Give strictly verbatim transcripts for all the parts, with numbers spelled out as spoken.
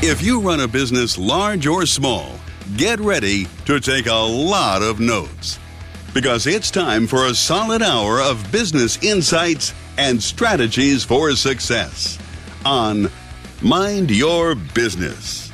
If you run a business large or small, get ready to take a lot of notes. Because it's time for a solid hour of business insights and strategies for success on Mind Your Business.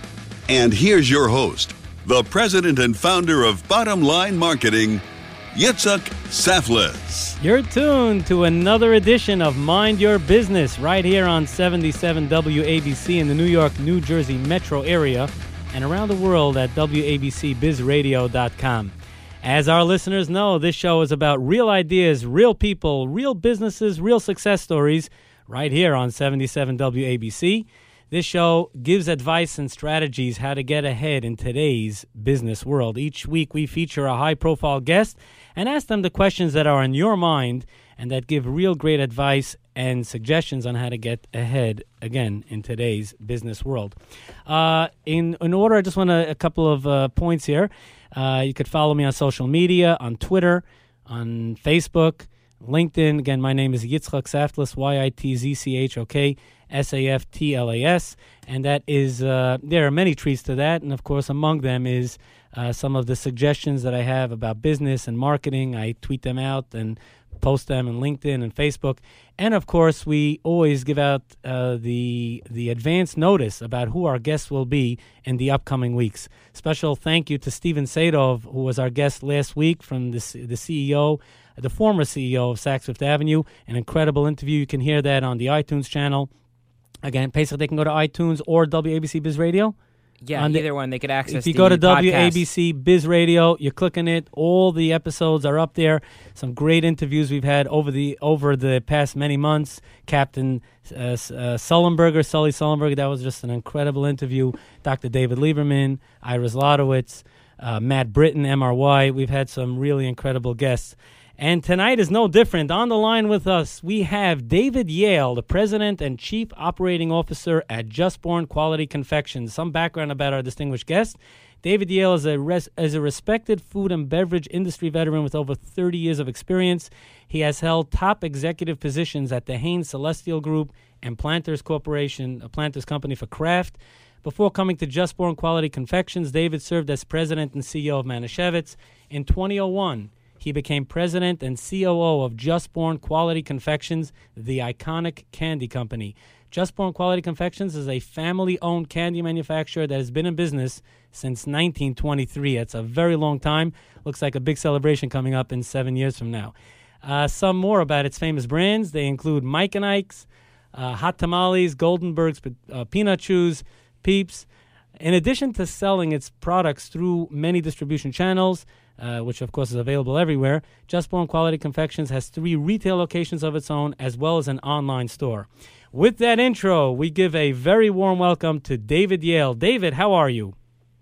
And here's your host, the president and founder of Bottom Line Marketing, Yitzhak Saftlas. You're tuned to another edition of Mind Your Business right here on seventy-seven W A B C in the New York, New Jersey metro area and around the world at W A B C biz radio dot com. As our listeners know, this show is about real ideas, real people, real businesses, real success stories right here on seventy-seven W A B C. This show gives advice and strategies how to get ahead in today's business world. Each week we feature a high-profile guest and ask them the questions that are in your mind and that give real great advice and suggestions on how to get ahead, again, in today's business world. Uh, in, in order, I just want to, a couple of uh, points here. Uh, you could follow me on social media, on Twitter, on Facebook, LinkedIn. Again, my name is Yitzchak Saftlas, Y I T Z C H O K S A F T L A S, and that is, uh, there are many treats to that, and of course among them is uh, some of the suggestions that I have about business and marketing. I tweet them out and post them on LinkedIn and Facebook, and of course we always give out uh, the the advance notice about who our guests will be in the upcoming weeks. Special thank you to Steven Sadov, who was our guest last week, from the, the C E O, the former C E O of Saks Fifth Avenue. An incredible interview. You can hear that on the iTunes channel. Again, Pesach, they can go to iTunes or W A B C Biz Radio. Yeah, on either the, one. They could access If you the go to podcast. W A B C Biz Radio, you're clicking it. All the episodes are up there. Some great interviews we've had over the over the past many months. Captain uh, uh, Sullenberger, Sully Sullenberger, that was just an incredible interview. Doctor David Lieberman, Iris Lodowitz, uh, Matt Britton, M R Y. We've had some really incredible guests. And tonight is no different. On the line with us, we have David Yale, the President and Chief Operating Officer at Just Born Quality Confections. Some background about our distinguished guest. David Yale is a, res- is a respected food and beverage industry veteran with over thirty years of experience. He has held top executive positions at the Hanes Celestial Group and Planters Corporation, a Planters company for Kraft. Before coming to Just Born Quality Confections, David served as President and C E O of Manischewitz. In twenty oh one, he became president and C O O of Just Born Quality Confections, the iconic candy company. Just Born Quality Confections is a family-owned candy manufacturer that has been in business since nineteen twenty-three. That's a very long time. Looks like a big celebration coming up in seven years from now. Uh, some more about its famous brands. They include Mike and Ike's, uh, Hot Tamales, Goldenberg's uh, Peanut Chews, Peeps. In addition to selling its products through many distribution channels, Uh, which, of course, is available everywhere, Just Born Quality Confections has three retail locations of its own, as well as an online store. With that intro, we give a very warm welcome to David Yale. David, how are you?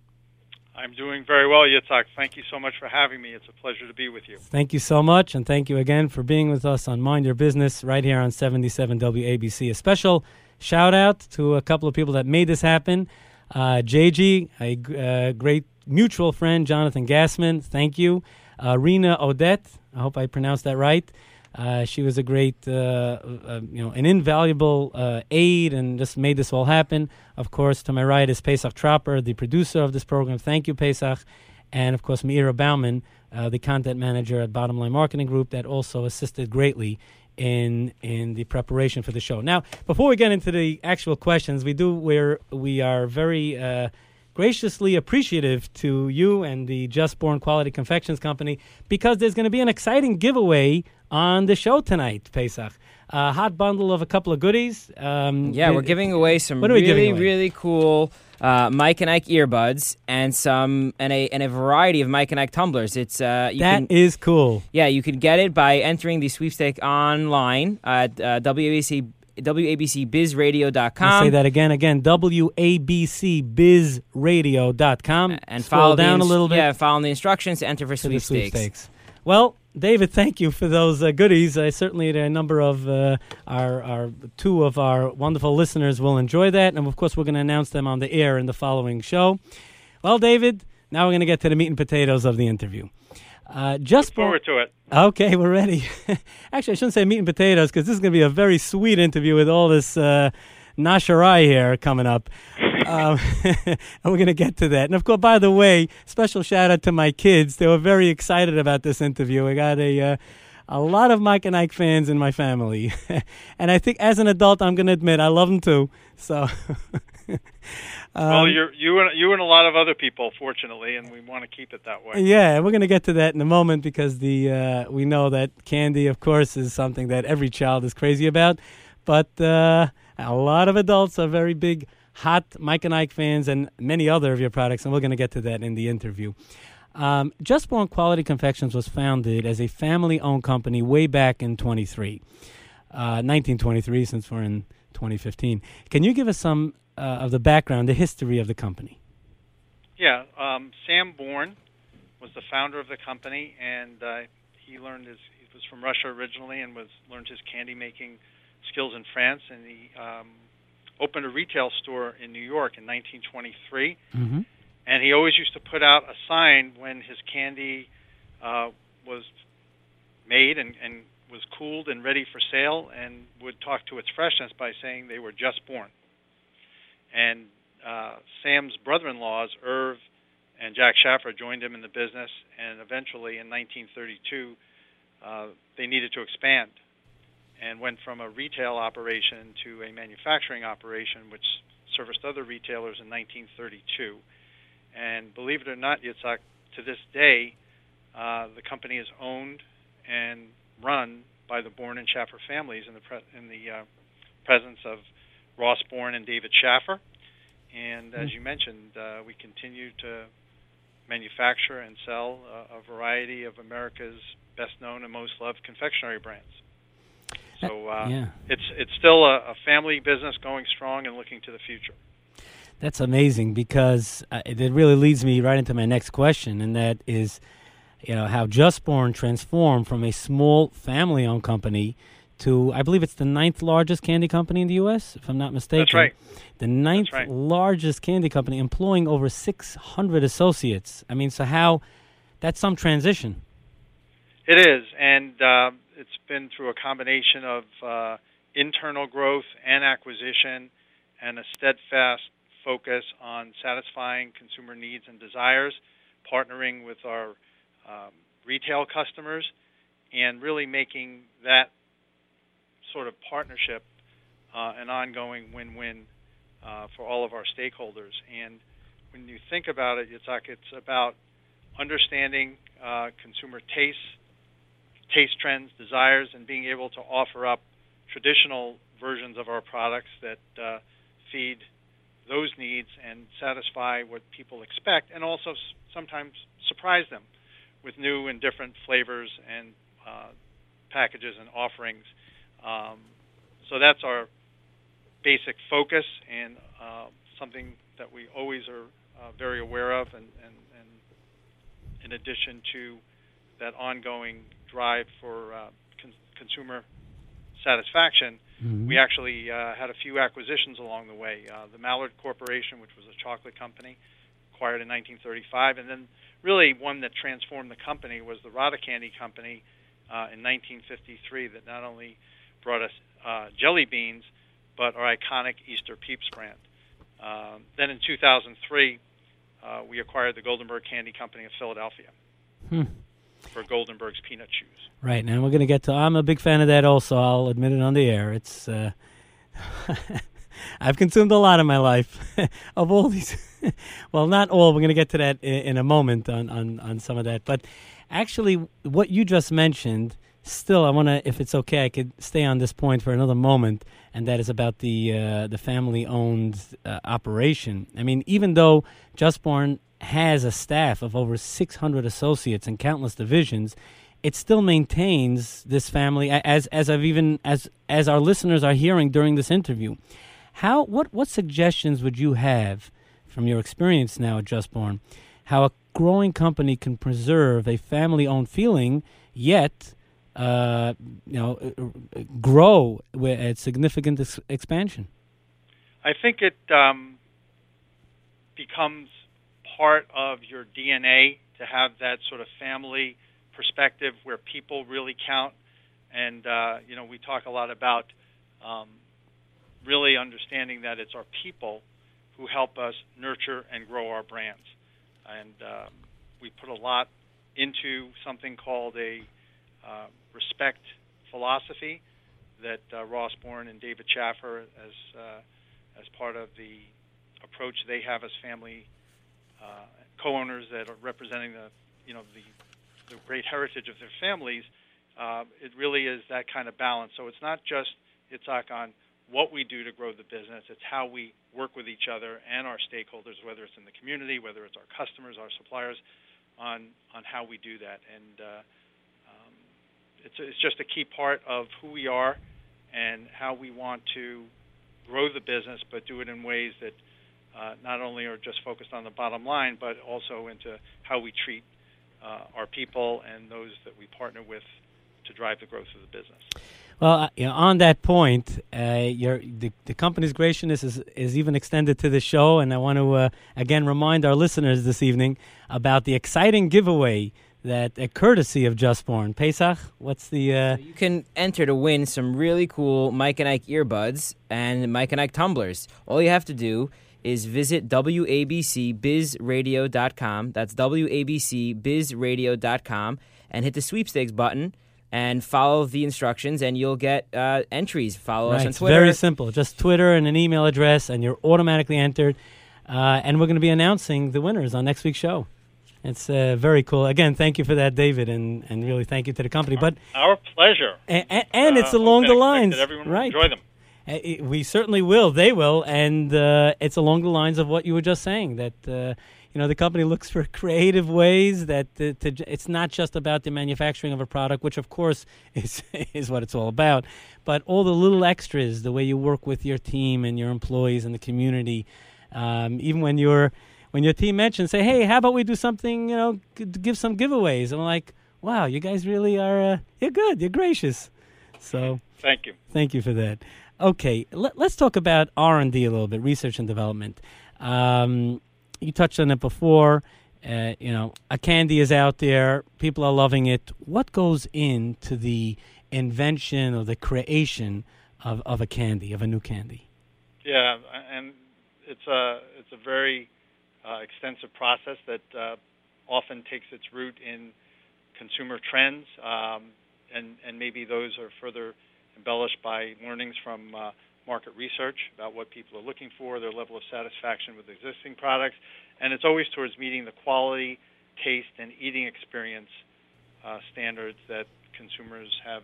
I'm doing very well, Yitzhak. Thank you so much for having me. It's a pleasure to be with you. Thank you so much, and thank you again for being with us on Mind Your Business right here on seventy-seven W A B C. A special shout-out to a couple of people that made this happen. Uh, J G, a uh, great mutual friend, Jonathan Gassman, thank you. Uh, Rena Odette, I hope I pronounced that right. Uh, she was a great, uh, uh, you know, an invaluable uh, aid and just made this all happen. Of course, to my right is Pesach Tropper, the producer of this program. Thank you, Pesach. And, of course, Meira Bauman, uh, the content manager at Bottom Line Marketing Group, that also assisted greatly in in the preparation for the show. Now, before we get into the actual questions, we do we're we are very uh, graciously appreciative to you and the Just Born Quality Confections Company, because there's going to be an exciting giveaway on the show tonight, Pesach. A hot bundle of a couple of goodies. Um, yeah, we're giving away some what are we really, giving away? really cool uh, Mike and Ike earbuds and some and a and a variety of Mike and Ike tumblers. It's uh, you that can, is cool. Yeah, you could get it by entering the sweepstake online at uh, W A B C W A B C biz radio dot com. I'll say that again, again, W A B C biz radio dot com. And Scroll follow down the ins- a little bit. Yeah, follow the instructions to enter for to the sweepstakes. sweepstakes. Well, David, thank you for those uh, goodies. Uh, certainly a number of uh, our, our two of our wonderful listeners will enjoy that. And, of course, we're going to announce them on the air in the following show. Well, David, now we're going to get to the meat and potatoes of the interview. Uh, just Look forward to it. Okay, we're ready. Actually, I shouldn't say meat and potatoes because this is going to be a very sweet interview with all this uh, nasharai here coming up. um, and we're going to get to that. And of course, by the way, special shout out to my kids. They were very excited about this interview. I got a uh, a lot of Mike and Ike fans in my family, and I think as an adult, I'm going to admit I love them too. So. Um, well, you're, you and you and a lot of other people, fortunately, and we want to keep it that way. Yeah, we're going to get to that in a moment because the uh, we know that candy, of course, is something that every child is crazy about. But uh, a lot of adults are very big, hot Mike and Ike fans and many other of your products, and we're going to get to that in the interview. Um, Just Born Quality Confections was founded as a family-owned company way back in twenty-three, uh, nineteen twenty-three, since we're in twenty fifteen. Can you give us some Uh, of the background, the history of the company? Yeah, um, Sam Bourne was the founder of the company, and uh, he learned his. He was from Russia originally, and was learned his candy making skills in France. And he um, opened a retail store in New York in nineteen twenty-three. Mm-hmm. And he always used to put out a sign when his candy uh, was made and, and was cooled and ready for sale, and would talk to its freshness by saying they were just born. And uh, Sam's brother-in-laws, Irv and Jack Schaffer, joined him in the business, and eventually in nineteen thirty-two, uh, they needed to expand and went from a retail operation to a manufacturing operation, which serviced other retailers in nineteen thirty-two. And believe it or not, Yitzhak, to this day, uh, the company is owned and run by the Bourne and Schaffer families in the, pre- in the uh, presence of Ross Bourne and David Schaffer. And as you mentioned, uh, we continue to manufacture and sell uh, a variety of America's best-known and most loved confectionery brands. So uh, yeah. it's it's still a, a family business going strong and looking to the future. That's amazing because uh, it really leads me right into my next question, and that is, you know, how Just Born transformed from a small family-owned company to, I believe it's the ninth largest candy company in the U S, if I'm not mistaken. That's right. The ninth That's right. largest candy company, employing over six hundred associates. I mean, so how, that's some transition. It is, and uh, it's been through a combination of uh, internal growth and acquisition and a steadfast focus on satisfying consumer needs and desires, partnering with our um, retail customers, and really making that sort of partnership uh, an ongoing win-win uh, for all of our stakeholders. And when you think about it, Yitzhak, it's about understanding uh, consumer tastes, taste trends, desires, and being able to offer up traditional versions of our products that uh, feed those needs and satisfy what people expect, and also s- sometimes surprise them with new and different flavors and uh, packages and offerings. Um, so that's our basic focus, and uh, something that we always are uh, very aware of. And, and, and in addition to that ongoing drive for uh, con- consumer satisfaction, mm-hmm. we actually uh, had a few acquisitions along the way. Uh, the Mallard Corporation, which was a chocolate company, acquired in nineteen thirty-five, and then really one that transformed the company was the Rada Candy Company uh, in nineteen fifty-three, that not only brought us uh, jelly beans, but our iconic Easter Peeps brand. Um, then in two thousand three, uh, we acquired the Goldenberg Candy Company of Philadelphia hmm. for Goldenberg's Peanut Chews. Right, now we're going to get to, I'm a big fan of that also, I'll admit it on the air. It's, uh, I've consumed a lot in my life of all these. Well, not all, we're going to get to that in, in a moment on, on, on some of that. But actually, what you just mentioned, still, I want to, if it's okay, I could stay on this point for another moment, and that is about the uh, the family-owned uh, operation. I mean, even though Just Born has a staff of over six hundred associates and countless divisions, it still maintains this family, as as I've even as as our listeners are hearing during this interview. How what what suggestions would you have from your experience now at Just Born, how a growing company can preserve a family-owned feeling, yet uh, you know grow at significant ex- expansion? I think it um, becomes part of your D N A to have that sort of family perspective where people really count. And, uh, you know, we talk a lot about um, really understanding that it's our people who help us nurture and grow our brands. And um, we put a lot into something called a uh, respect philosophy that uh, Ross Bourne and David Schaffer, as uh, as part of the approach they have as family uh, co-owners that are representing the you know the the great heritage of their families. Uh, it really is that kind of balance. So it's not just Itzhak on what we do to grow the business. It's how we work with each other and our stakeholders, whether it's in the community, whether it's our customers, our suppliers, on on how we do that. And uh, um, it's it's just a key part of who we are and how we want to grow the business, but do it in ways that uh, not only are just focused on the bottom line, but also into how we treat uh, our people and those that we partner with to drive the growth of the business. Well, uh, you know, on that point, uh, your the, the company's graciousness is, is even extended to the show, and I want to uh, again remind our listeners this evening about the exciting giveaway that a courtesy of Just Born. Pesach, what's the? Uh... So you can enter to win some really cool Mike and Ike earbuds and Mike and Ike tumblers. All you have to do is visit W A B C biz radio dot com. That's W A B C biz radio dot com, and hit the sweepstakes button and follow the instructions, and you'll get uh, entries. Follow right, us on it's Twitter. Very simple. Just Twitter and an email address, and you're automatically entered. Uh, and we're going to be announcing the winners on next week's show. It's uh, very cool. Again, thank you for that, David, and, and really thank you to the company. But our pleasure. And, and, and uh, it's along the lines, that everyone right? Will enjoy them. Uh, we certainly will. They will, and uh, it's along the lines of what you were just saying. That uh, you know, the company looks for creative ways that uh, to, it's not just about the manufacturing of a product, which of course is is what it's all about, but all the little extras, the way you work with your team and your employees and the community. Um, even when you're when your team mentions, say, "Hey, how about we do something? You know, g- give some giveaways." I'm like, "Wow, you guys really are. Uh, you're good. You're gracious." So thank you. Thank you for that. Okay, let, let's talk about R and D a little bit, research and development. Um, you touched on it before. Uh, you know, a candy is out there. People are loving it. What goes into the invention or the creation of, of a candy, of a new candy? Yeah, and it's a it's a very uh, extensive process that uh, often takes its root in consumer trends, um, and and maybe those are further embellished by learnings from uh, market research about what people are looking for, their level of satisfaction with existing products, and it's always towards meeting the quality, taste, and eating experience uh, standards that consumers have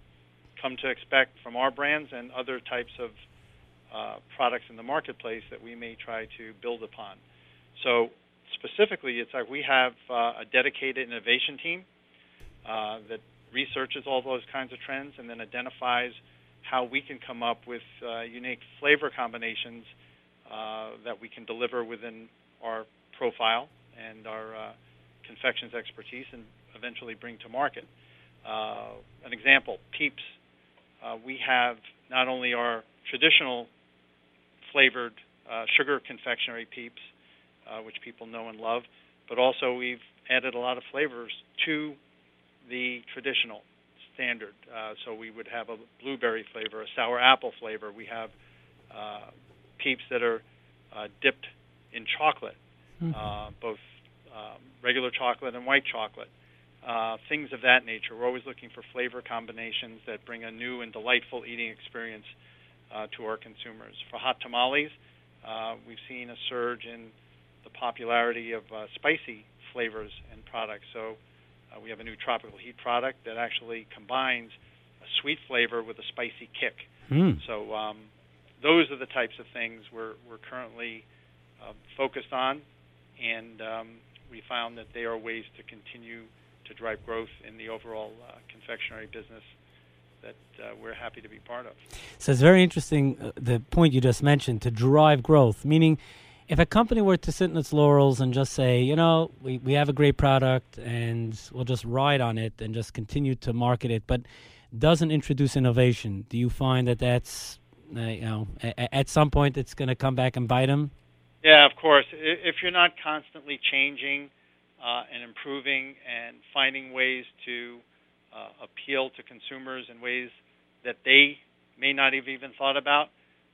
come to expect from our brands and other types of uh, products in the marketplace that we may try to build upon. So specifically, it's like we have uh, a dedicated innovation team uh, that researches all those kinds of trends and then identifies how we can come up with uh, unique flavor combinations uh, that we can deliver within our profile and our uh, confections expertise and eventually bring to market. Uh, an example, Peeps. Uh, we have not only our traditional flavored uh, sugar confectionery Peeps, uh, which people know and love, but also we've added a lot of flavors to the traditional standard. Uh, so we would have a blueberry flavor, a sour apple flavor. We have uh, Peeps that are uh, dipped in chocolate, mm-hmm. uh, both um, regular chocolate and white chocolate. Uh, things of that nature. We're always looking for flavor combinations that bring a new and delightful eating experience uh, to our consumers. For hot tamales, uh, we've seen a surge in the popularity of uh, spicy flavors and products. So Uh, we have a new tropical heat product that actually combines a sweet flavor with a spicy kick. Mm. So um, those are the types of things we're, we're currently uh, focused on, and um, we found that they are ways to continue to drive growth in the overall uh, confectionery business that uh, we're happy to be part of. So it's very interesting, uh, the point you just mentioned, to drive growth, meaning if a company were to sit in its laurels and just say, you know, we, we have a great product and we'll just ride on it and just continue to market it, but doesn't introduce innovation, do you find that that's, uh, you know, a, at some point it's going to come back and bite them? Yeah, of course. If you're not constantly changing uh, and improving and finding ways to uh, appeal to consumers in ways that they may not have even thought about,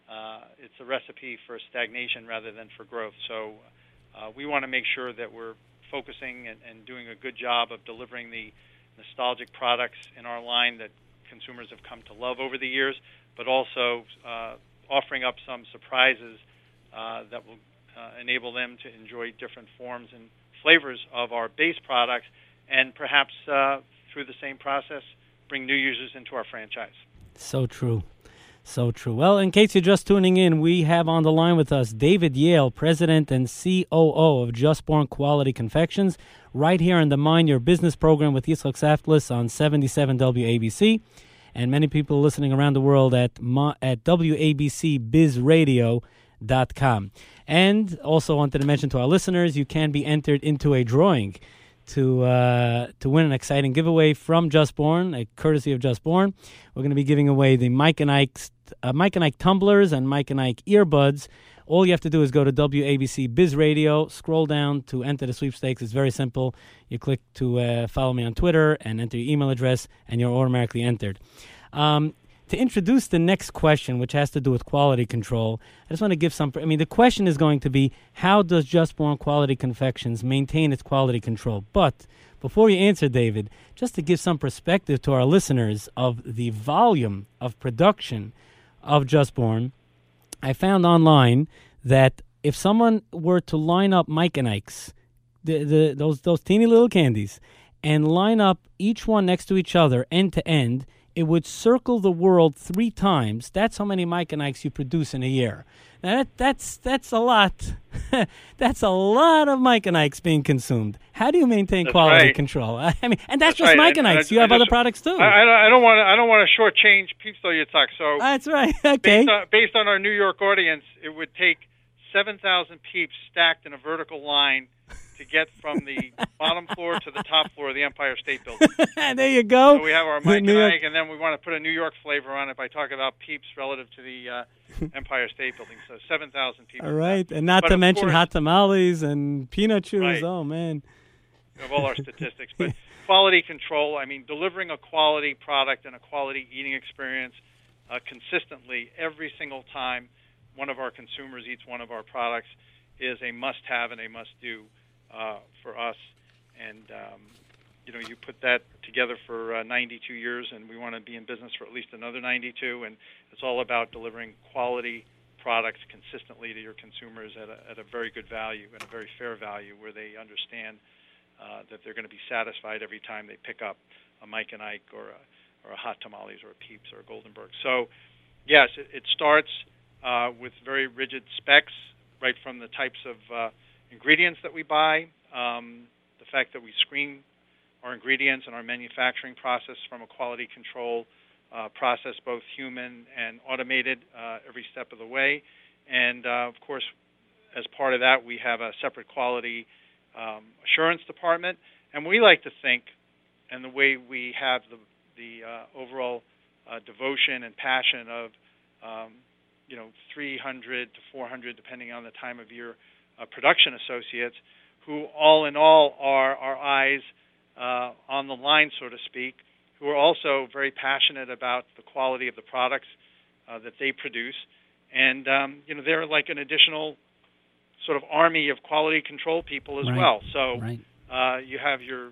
uh, it's a recipe for stagnation rather than for growth. So uh, we want to make sure that we're focusing and, and doing a good job of delivering the nostalgic products in our line that consumers have come to love over the years, but also uh, offering up some surprises uh, that will uh, enable them to enjoy different forms and flavors of our base products, and perhaps uh, through the same process, bring new users into our franchise. So true. So true. Well, in case you're just tuning in, we have on the line with us David Yale, President and C O O of Just Born Quality Confections, right here in the Mind Your Business program with Yitzchak Saftlis on seventy-seven W A B C, and many people listening around the world at at W A B C biz radio dot com. And also wanted to mention to our listeners, you can be entered into a drawing to uh, to win an exciting giveaway from Just Born, a courtesy of Just Born. We're going to be giving away the Mike and Ike uh, Mike and Ike tumblers and Mike and Ike earbuds. All you have to do is go to W A B C Biz Radio, scroll down to enter the sweepstakes. It's very simple. You click to uh, follow me on Twitter and enter your email address, and you're automatically entered. Um, to introduce the next question, which has to do with quality control, I just want to give some... I mean, the question is going to be, how does Just Born Quality Confections maintain its quality control? But before you answer, David, just to give some perspective to our listeners of the volume of production of Just Born, I found online that if someone were to line up Mike and Ike's, the, the, those, those teeny little candies, and line up each one next to each other, end to end, it would circle the world three times. That's how many Mike and Ikes you produce in a year. Now that, that's that's a lot. That's a lot of Mike and Ikes being consumed. How do you maintain that's quality right. control? I mean, and that's, that's just right. Mike and, and Ikes. I, you I have just, other products too. I, I don't want to. I don't want to shortchange Peeps though, Yitzhak. So that's right. Okay. Based on, based on our New York audience, it would take seven thousand Peeps stacked in a vertical line to get from the bottom floor to the top floor of the Empire State Building. There you go. So we have our Mike and Ike, and then we want to put a New York flavor on it by talking about Peeps relative to the uh, Empire State Building. So seven thousand Peeps. All right, and not but to mention course, hot tamales and peanut chews. Right. Oh, man. Of all our statistics. But quality control, I mean, delivering a quality product and a quality eating experience uh, consistently every single time one of our consumers eats one of our products is a must-have and a must-do uh, for us. And, um, you know, you put that together for uh, ninety-two years, and we want to be in business for at least another ninety-two, and it's all about delivering quality products consistently to your consumers at a, at a very good value and a very fair value where they understand uh, that they're going to be satisfied every time they pick up a Mike and Ike or a, or a Hot Tamales or a Peeps or a Goldenberg. So, yes, it, it starts uh, with very rigid specs, right from the types of uh, ingredients that we buy, um, the fact that we screen our ingredients and our manufacturing process from a quality control uh, process, both human and automated, uh, every step of the way. And, uh, of course, as part of that, we have a separate quality um, assurance department. And we like to think, and the way we have the, the uh, overall uh, devotion and passion of, um, you know, three hundred to four hundred, depending on the time of year, uh, production associates, who all in all are our eyes uh, on the line, so to speak, who are also very passionate about the quality of the products uh, that they produce. And, um, you know, they're like an additional sort of army of quality control people as right. well. So right. uh, you have your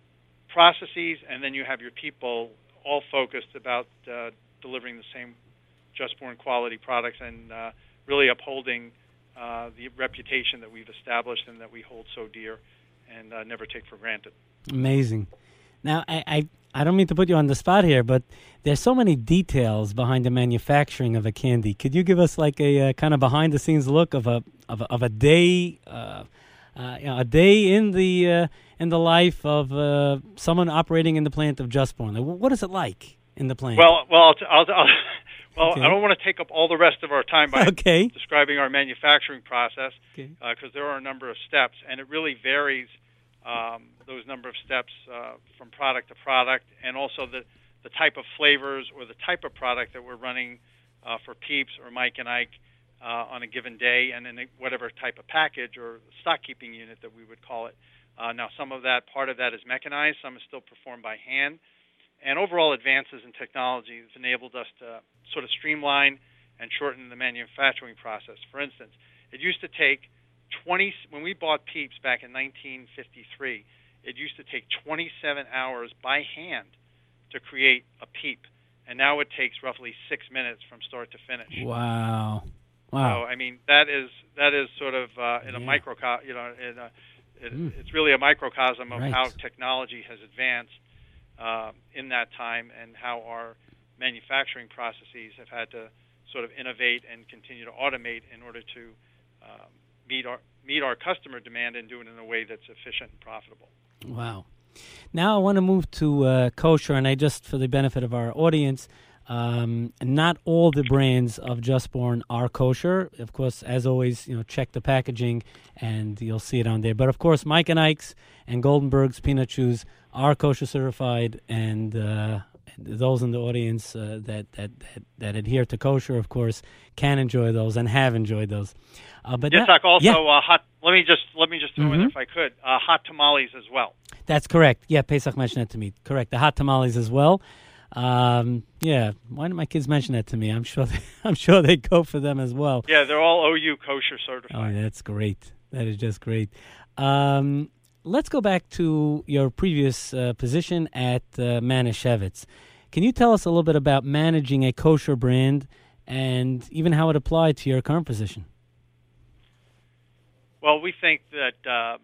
processes, and then you have your people all focused about uh, delivering the same Just Born quality products and uh, really upholding uh, the reputation that we've established and that we hold so dear and uh, never take for granted. Amazing. Now, I, I I don't mean to put you on the spot here, but there's so many details behind the manufacturing of a candy. Could you give us like a uh, kind of behind-the-scenes look of a of a, of a day, uh, uh, you know, a day in the uh, in the life of uh, someone operating in the plant of Just Born? Like, what is it like in the plant? Well, well, I'll, t- I'll, I'll well, okay. I don't want to take up all the rest of our time by okay. describing our manufacturing process, because okay. uh, there are a number of steps, and it really varies. Um, those number of steps uh, from product to product, and also the, the type of flavors or the type of product that we're running uh, for Peeps or Mike and Ike uh, on a given day, and in a, whatever type of package or stock keeping unit that we would call it. Uh, now, some of that, part of that is mechanized, some is still performed by hand, and overall advances in technology has enabled us to sort of streamline and shorten the manufacturing process. For instance, it used to take twenty when we bought Peeps back in nineteen fifty-three. It used to take twenty-seven hours by hand to create a Peep, and now it takes roughly six minutes from start to finish. Wow, wow! So I mean, that is that is sort of uh, in yeah. a microcosm. You know, in a, it, mm. it's really a microcosm of right. how technology has advanced uh, in that time, and how our manufacturing processes have had to sort of innovate and continue to automate in order to um, meet our meet our customer demand and do it in a way that's efficient and profitable. Wow. Now I want to move to uh, kosher, and I just, for the benefit of our audience, um, not all the brands of Just Born are kosher. Of course, as always, you know, check the packaging, and you'll see it on there. But of course, Mike and Ike's and Goldenberg's peanut chews are kosher certified, and uh, those in the audience uh, that, that that that adhere to kosher, of course, can enjoy those and have enjoyed those. Uh, but yes, that, Doc, also yeah. uh, hot. Let me just let me just throw Mm-hmm. in there if I could. Uh, hot tamales as well. That's correct. Yeah, Pesach mentioned that to me. Correct. The hot tamales as well. Um, yeah. Why didn't my kids mention that to me? I'm sure. They, I'm sure they go for them as well. Yeah, they're all O U kosher Oh, certified. that's great. That is just great. Um, let's go back to your previous uh, position at uh, Manischewitz. Can you tell us a little bit about managing a kosher brand and even how it applied to your current position? Well, we think that um,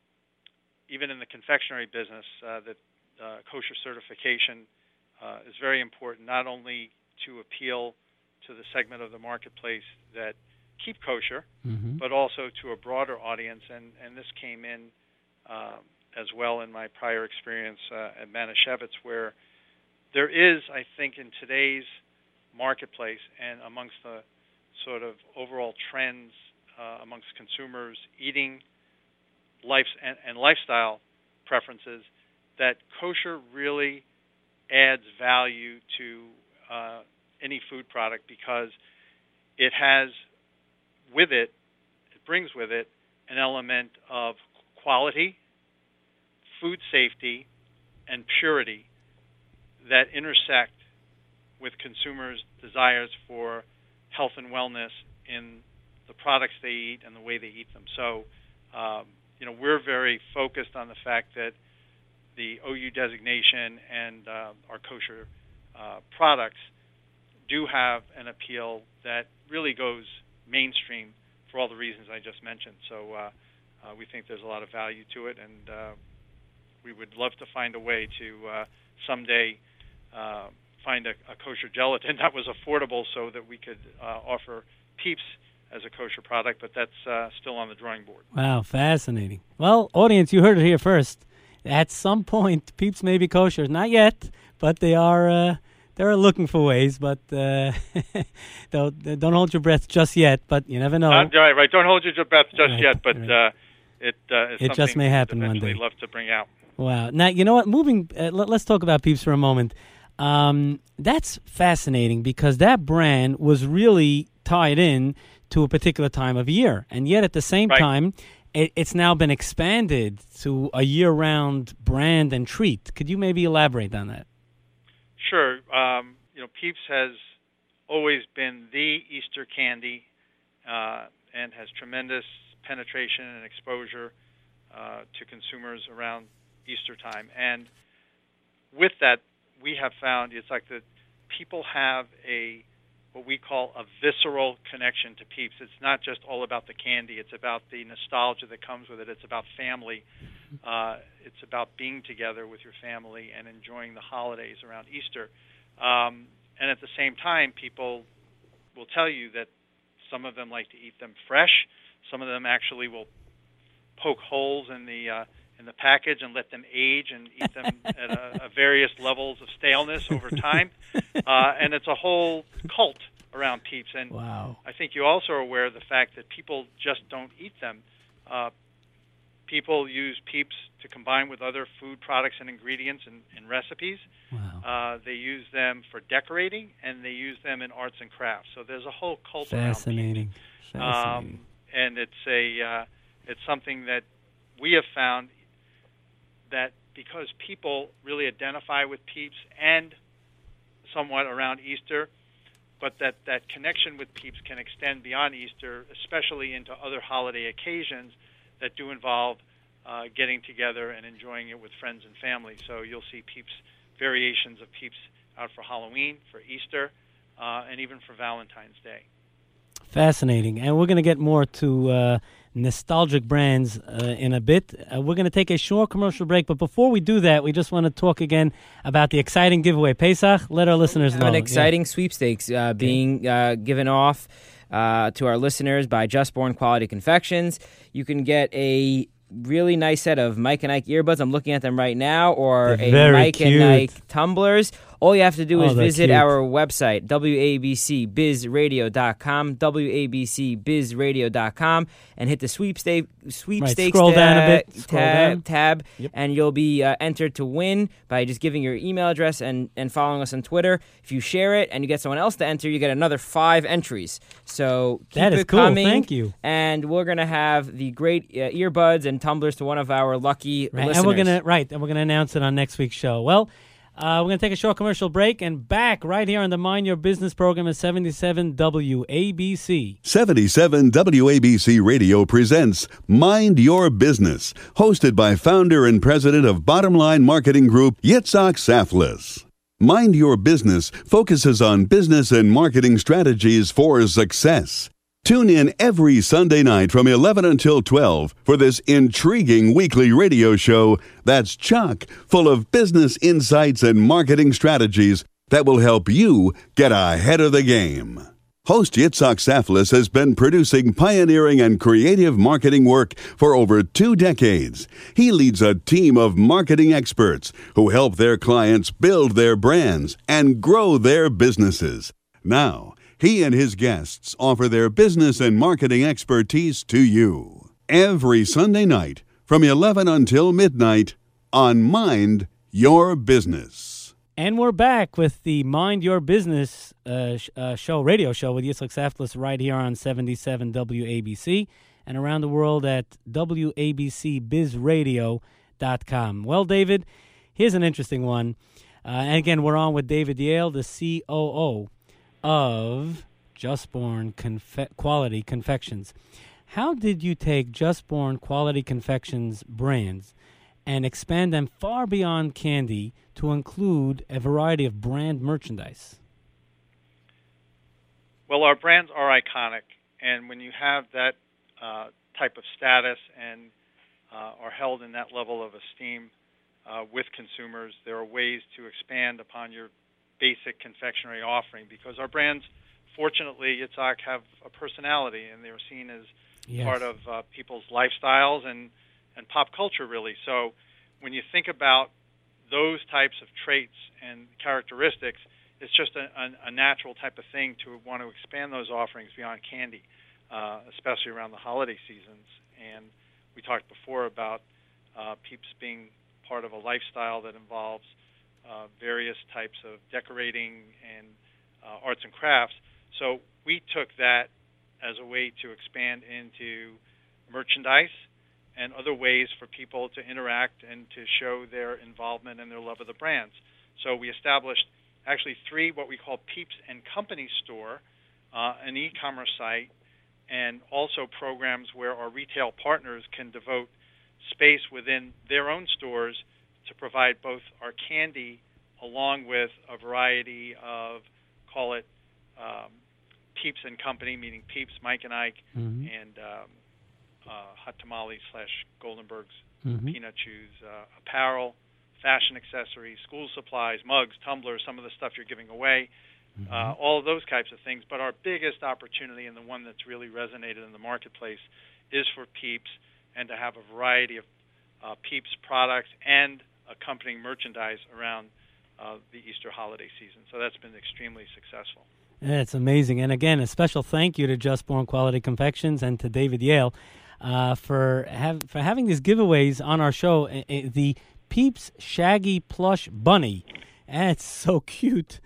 even in the confectionery business, uh, that uh, kosher certification uh, is very important, not only to appeal to the segment of the marketplace that keep kosher, Mm-hmm. but also to a broader audience. And, and this came in um, as well in my prior experience uh, at Manischewitz, where there is, I think, in today's marketplace and amongst the sort of overall trends uh, amongst consumers eating life and, and lifestyle preferences, that kosher really adds value to uh, any food product, because it has with it, it brings with it an element of quality, food safety, and purity that intersect with consumers' desires for health and wellness in the products they eat and the way they eat them. So, um, you know, we're very focused on the fact that the O U designation and uh, our kosher uh, products do have an appeal that really goes mainstream for all the reasons I just mentioned. So uh, uh, we think there's a lot of value to it, and uh, we would love to find a way to uh, someday uh, find a, a kosher gelatin that was affordable so that we could uh, offer Peeps as a kosher product, but that's uh, still on the drawing board. Wow, fascinating. Well, audience, you heard it here first. At some point, Peeps may be kosher. Not yet, but they are uh, they're looking for ways. But uh, don't, don't hold your breath just yet, but you never know. Uh, right, right. Don't hold your breath just Right, yet, but right. uh, it uh, is It something just may happen we'd one eventually day. love to bring out. Wow. Now, you know what? Moving, uh, let, let's talk about Peeps for a moment. Um, that's fascinating because that brand was really tied in to a particular time of year. And yet at the same Right. time, it, it's now been expanded to a year-round brand and treat. Could you maybe elaborate on that? Sure. Um, you know, Peeps has always been the Easter candy uh, and has tremendous penetration and exposure uh, to consumers around Easter time. And with that, we have found it's like that people have a what we call a visceral connection to Peeps. It's not just all about the candy. It's about the nostalgia that comes with it. It's about family. Uh, it's about being together with your family and enjoying the holidays around Easter. Um, and at the same time, people will tell you that some of them like to eat them fresh. Some of them actually will poke holes in the uh, in the package and let them age and eat them at a, a various levels of staleness over time. Uh, and it's a whole cult around Peeps. And Wow. I think you also are aware of the fact that people just don't eat them. Uh, people use Peeps to combine with other food products and ingredients and, and recipes. Wow. Uh, they use them for decorating, and they use them in arts and crafts. So there's a whole cult around Peeps. Fascinating. Fascinating. Um, and it's a uh, it's something that we have found that because people really identify with Peeps and somewhat around Easter, but that, that connection with Peeps can extend beyond Easter, especially into other holiday occasions that do involve uh, getting together and enjoying it with friends and family. So you'll see Peeps, variations of Peeps out for Halloween, for Easter, uh, and even for Valentine's Day. Fascinating. And we're going to get more to uh, nostalgic brands uh, in a bit. Uh, we're going to take a short commercial break, but before we do that, we just want to talk again about the exciting giveaway. Pesach, let our listeners we know. An exciting yeah. sweepstakes uh, being uh, given off uh, to our listeners by Just Born Quality Confections. You can get a really nice set of Mike and Ike earbuds. I'm looking at them right now, or They're a very Mike cute. and Ike tumblers. All you have to do Oh, is they're visit cute. our website, W A B C biz radio dot com, W A B C biz radio dot com, and hit the sweepstake, sweepstakes Right, scroll tab, down a bit, scroll tab, down. tab Yep. and you'll be uh, entered to win by just giving your email address and, and following us on Twitter. If you share it and you get someone else to enter, you get another five entries. So keep That is it cool. coming. Thank you. And we're going to have the great uh, earbuds and tumblers to one of our lucky Right, listeners. and we're gonna right, and we're gonna announce it on next week's show. Well, uh, we're gonna take a short commercial break and back right here on the Mind Your Business program at seventy-seven W A B C. seventy-seven W A B C Radio presents Mind Your Business, hosted by founder and president of Bottom Line Marketing Group, Yitzhak Saflis. Mind Your Business focuses on business and marketing strategies for success. Tune in every Sunday night from eleven until twelve for this intriguing weekly radio show that's chock full of business insights and marketing strategies that will help you get ahead of the game. Host Yitzhak Saflis has been producing pioneering and creative marketing work for over two decades. He leads a team of marketing experts who help their clients build their brands and grow their businesses. Now, he and his guests offer their business and marketing expertise to you every Sunday night from eleven until midnight on Mind Your Business. And we're back with the Mind Your Business uh, sh- uh, show, radio show with Yitzhak Saflis right here on seventy-seven W A B C and around the world at W A B C biz radio dot com. Well, David, here's an interesting one. Uh, and again, we're on with David Yale, the C O O of Just Born Confe- Quality Confections. How did you take Just Born Quality Confections brands and expand them far beyond candy to include a variety of brand merchandise? Well, our brands are iconic, and when you have that uh, type of status and uh, are held in that level of esteem uh, with consumers, there are ways to expand upon your basic confectionery offering, because our brands, fortunately, Yitzhak, have a personality, and they're seen as Yes. part of uh, people's lifestyles and, and pop culture, really. So when you think about those types of traits and characteristics, it's just a, a, a natural type of thing to want to expand those offerings beyond candy, uh, especially around the holiday seasons. And we talked before about uh, Peeps being part of a lifestyle that involves uh, various types of decorating and uh, arts and crafts. So we took that as a way to expand into merchandise and other ways for people to interact and to show their involvement and their love of the brands. So we established actually three what we call Peeps and Company store, uh, an e-commerce site, and also programs where our retail partners can devote space within their own stores to provide both our candy along with a variety of, call it, um, Peeps and Company, meaning Peeps, Mike and Ike, Mm-hmm. and um, uh, Hot Tamale slash Goldenberg's Mm-hmm. Peanut Chews, uh, apparel, fashion accessories, school supplies, mugs, tumblers, some of the stuff you're giving away, Mm-hmm. uh, all of those types of things. But our biggest opportunity, and the one that's really resonated in the marketplace, is for Peeps, and to have a variety of uh, Peeps products and accompanying merchandise around uh, the Easter holiday season. So that's been extremely successful. That's amazing. And again, a special thank you to Just Born Quality Confections and to David Yale uh, for have, for having these giveaways on our show. Uh, uh, the Peeps Shaggy Plush Bunny. That's so cute.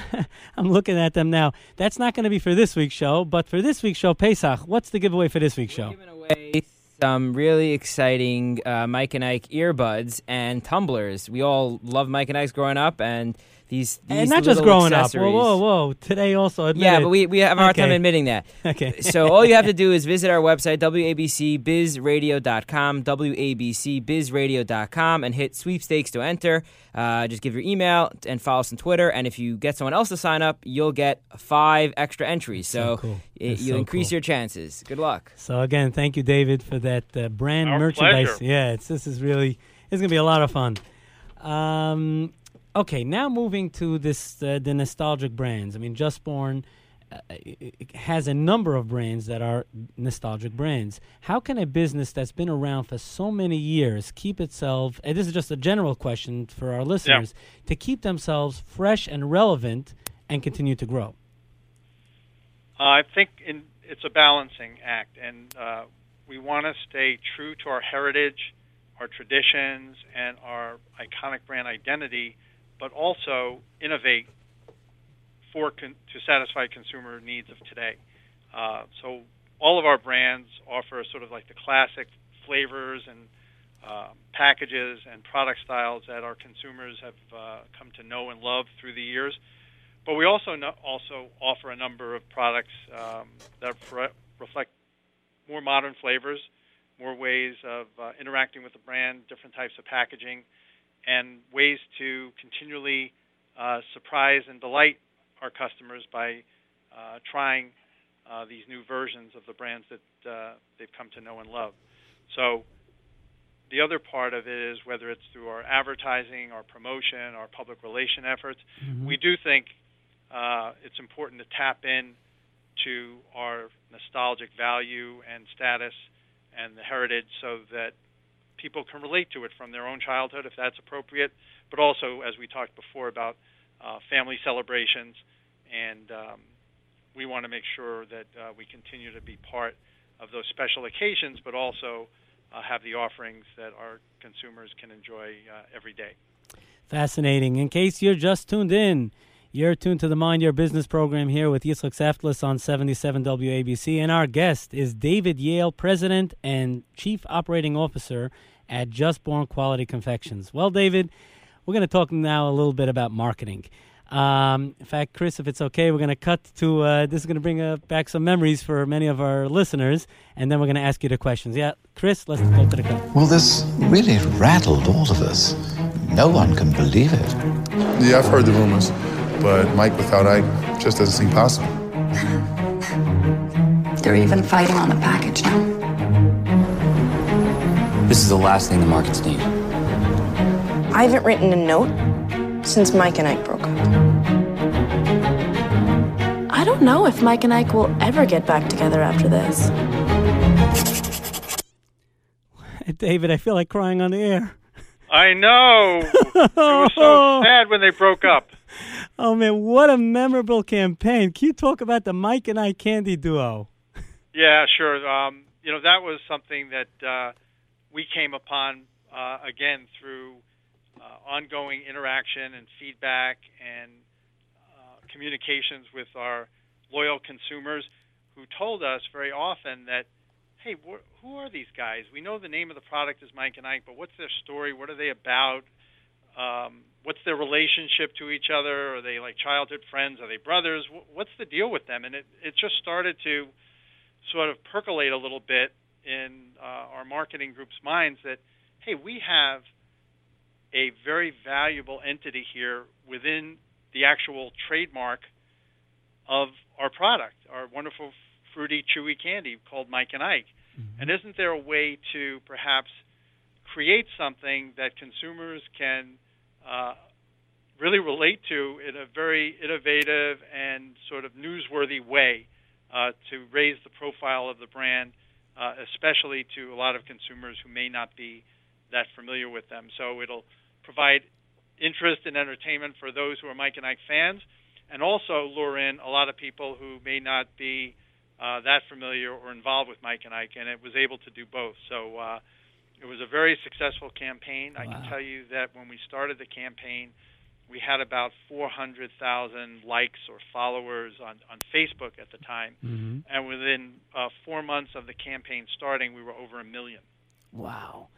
I'm looking at them now. That's not going to be for this week's show, but for this week's show, Pesach, what's the giveaway for this week's We're show? giving away some really exciting uh, Mike and Ike earbuds and tumblers. We all loved Mike and Ike's growing up, and these these and not just little growing accessories. up. Whoa, whoa, whoa! Today also. Admit Yeah, it. but we, we have a hard Okay. time admitting that. Okay. So all you have to do is visit our website, W A B C biz radio dot com, W A B C biz radio dot com, and hit sweepstakes to enter. Uh, just give your email and follow us on Twitter. And if you get someone else to sign up, you'll get five extra entries. So So, cool. it, That's you'll so increase cool. your chances. Good luck. So again, thank you, David, for that uh, brand Our merchandise. pleasure. Yeah, it's, this is really it's gonna be a lot of fun. Um, okay, now moving to this uh, the nostalgic brands. I mean, Just Born uh, it- it has a number of brands that are nostalgic brands. How can a business that's been around for so many years keep itself? And this is just a general question for our listeners to keep themselves fresh and relevant and continue to grow. Uh, I think in, it's a balancing act, and uh, we want to stay true to our heritage, our traditions, and our iconic brand identity, but also innovate for con- to satisfy consumer needs of today. Uh, so all of our brands offer sort of like the classic flavors and uh, packages and product styles that our consumers have uh, come to know and love through the years. But we also no- also offer a number of products um, that fre- reflect more modern flavors, more ways of uh, interacting with the brand, different types of packaging, and ways to continually uh, surprise and delight our customers by uh, trying uh, these new versions of the brands that uh, they've come to know and love. So the other part of it is whether it's through our advertising, our promotion, our public relation efforts, Mhm. we do think uh, it's important to tap in to our nostalgic value and status and the heritage so that people can relate to it from their own childhood if that's appropriate, but also, as we talked before, about uh, family celebrations, and um, we want to make sure that uh, we continue to be part of those special occasions, but also uh, have the offerings that our consumers can enjoy uh, every day. Fascinating. In case you're just tuned in, you're tuned to the Mind Your Business program here with Yitzchak Seftless on seventy-seven W A B C, and our guest is David Yale, President and Chief Operating Officer at Just Born Quality Confections. Well, David, we're going to talk now a little bit about marketing. Um, in fact, Chris, if it's okay, we're going to cut to, uh, this is going to bring uh, back some memories for many of our listeners, and then we're going to ask you the questions. Yeah, Chris, let's go to the cut. Well, this really rattled all of us. No one can believe it. Yeah, I've heard the rumors, but Mike without Ike just doesn't seem possible. They're even fighting on the package now. This is the last thing the markets need. I haven't written a note since Mike and Ike broke up. I don't know if Mike and Ike will ever get back together after this. David, I feel like crying on the air. I know. It was so sad when they broke up. Oh, man, what a memorable campaign. Can you talk about the Mike and I candy duo? Yeah, sure. Um, you know, that was something that uh, we came upon, uh, again, through uh, ongoing interaction and feedback and uh, communications with our loyal consumers who told us very often that, hey, wh- who are these guys? We know the name of the product is Mike and Ike, but what's their story? What are they about? Um, what's their relationship to each other? Are they like childhood friends? Are they brothers? Wh- What's the deal with them? And it, it just started to sort of percolate a little bit in uh, our marketing group's minds that, hey, we have a very valuable entity here within the actual trademark of our product, our wonderful fruity, chewy candy called Mike and Ike. Mm-hmm. And isn't there a way to perhaps create something that consumers can uh, really relate to in a very innovative and sort of newsworthy way uh, to raise the profile of the brand, uh, especially to a lot of consumers who may not be that familiar with them. So it'll provide interest and entertainment for those who are Mike and Ike fans, and also lure in a lot of people who may not be uh, that familiar or involved with Mike and Ike, and it was able to do both. So uh, it was a very successful campaign. Wow. I can tell you that when we started the campaign, we had about four hundred thousand likes or followers on, on Facebook at the time, mm-hmm. and within uh, four months of the campaign starting, we were over a million. Wow.